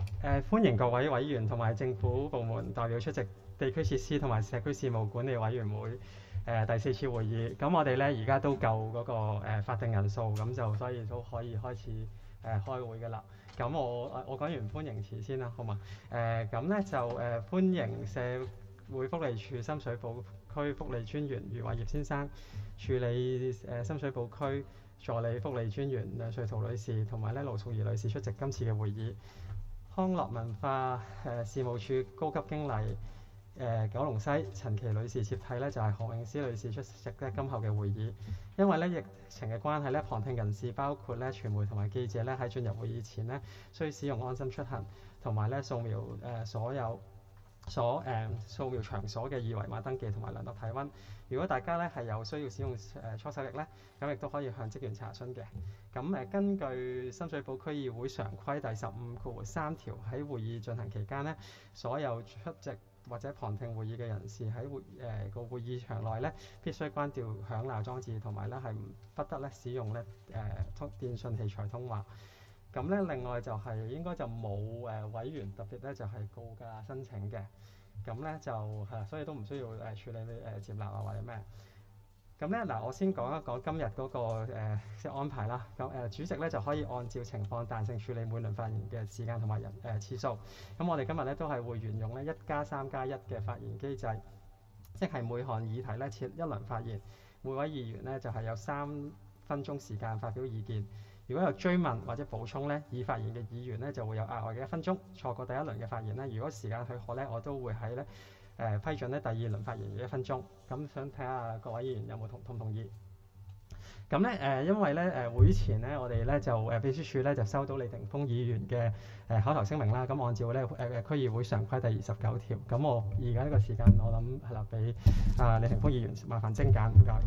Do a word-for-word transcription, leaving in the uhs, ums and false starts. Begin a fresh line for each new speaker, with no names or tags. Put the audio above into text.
誒歡迎各位委員同埋政府部門代表出席地區設施同埋社區事務管理委員會誒、呃、第四次會議。咁我哋咧而家都夠嗰、那個、呃、法定人數，咁就所以都可以開始誒、呃、開會㗎啦。咁我我講完歡迎詞先啦，好嘛？誒咁咧就誒、呃、歡迎社會福利署深水埗區福利專員余偉業先生，處理誒、呃、深水埗區助理福利專員梁瑞圖女士同埋咧盧淑儀女士出席今次嘅會議。康樂文化誒、呃、事務處高級經理誒、呃、九龍西陳琪女士接替咧，就係、是、何詠詩女士出席咧今後嘅會議。因為咧疫情嘅關係咧，旁聽人士包括咧傳媒同埋記者咧喺進入會議前咧，需使用安心出行同埋咧掃描誒、呃、所有所誒、呃、掃描場所嘅二維碼登記同埋量度體温。如果大家咧係有需要使用誒、呃、搓手液咧，咁亦都可以向職員查詢嘅。咁誒、呃、根據深水埗區議會常規第十五括三條，喺會議進行期間咧，所有出席或者旁聽會議嘅人士喺會誒個、呃、會議場內咧，必須關掉響鬧裝置，同埋咧係唔不得咧使用咧誒通電訊器材通話。咁咧另外就係、是、應該就冇誒、呃、委員特別咧就係、是、告假申請嘅。咁咧就係，所以都唔需要誒、呃、處理誒、呃、接納啊或者咩。咁咧嗱，我先講一講今日嗰、那個、呃、即係安排啦。咁誒、呃、主席咧就可以按照情況彈性處理每輪發言嘅時間同埋人誒、呃、次數。咁我哋今日咧都係會沿用咧一加三加一嘅發言機制，即係每項議題咧設一輪發言，每位議員咧就係、是、有三分鐘時間發表意見。如果有追問或者補充咧，已發言嘅議員咧就會有額外嘅一分鐘。錯過第一輪嘅發言咧，如果時間許可咧，我都會喺咧誒批准咧第二輪發言嘅一分鐘。咁想睇下各位議員有冇同同唔同意？咁咧誒，因為咧誒、呃、會前咧，我哋咧就誒、呃、秘書處咧就收到李霆鋒議員嘅誒、呃、口頭聲明啦。咁按照咧誒誒區議會常規第二十九條，咁我而家呢個時間我諗係啦，俾啊李霆鋒議員麻煩精簡，唔該。